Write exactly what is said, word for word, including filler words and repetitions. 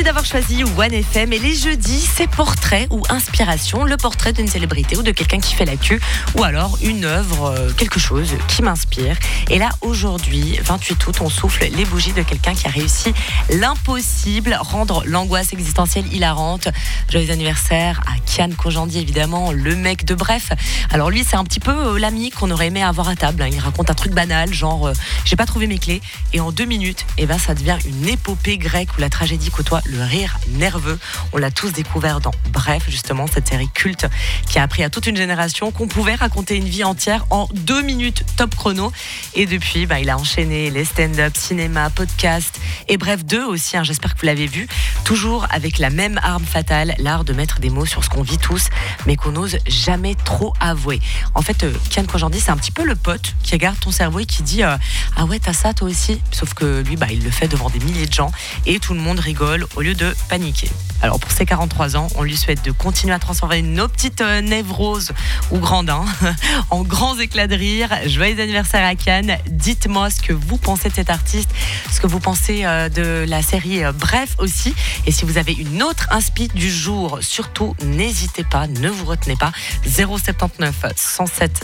d'avoir choisi One F M et les jeudis, c'est portrait ou inspiration, le portrait d'une célébrité ou de quelqu'un qui fait la queue ou alors une œuvre, euh, quelque chose qui m'inspire. Et là, aujourd'hui, vingt-huit août, on souffle les bougies de quelqu'un qui a réussi l'impossible, rendre l'angoisse existentielle hilarante. Joyeux anniversaire à Kian Kojandi, évidemment, le mec de Bref. Alors lui, c'est un petit peu euh, l'ami qu'on aurait aimé avoir à table. Hein. Il raconte un truc banal, genre euh, j'ai pas trouvé mes clés, et en deux minutes, eh ben, ça devient une épopée grecque où la tragédie côtoie le rire nerveux. On l'a tous découvert dans Bref, justement, cette série culte qui a appris à toute une génération qu'on pouvait raconter une vie entière en deux minutes top chrono. Et depuis, bah, il a enchaîné les stand-up, cinéma, podcast et Bref deux aussi, hein, j'espère que vous l'avez vu. Toujours avec la même arme fatale, l'art de mettre des mots sur ce qu'on vit tous, mais qu'on n'ose jamais trop avouer. En fait, euh, Kian Kojandi, c'est un petit peu le pote qui regarde ton cerveau et qui dit euh, « Ah ouais, t'as ça toi aussi ?» Sauf que lui, bah, il le fait devant des milliers de gens et tout le monde rigole au lieu de paniquer. Alors pour ses quarante-trois ans, on lui souhaite de continuer à transformer nos petites euh, névroses ou grandins en grands éclats de rire. Joyeux anniversaire à Kian. Dites-moi ce que vous pensez de cet artiste, ce que vous pensez euh, de la série euh, Bref aussi. Et si vous avez une autre inspi du jour, surtout n'hésitez pas, ne vous retenez pas. zéro sept neuf cent sept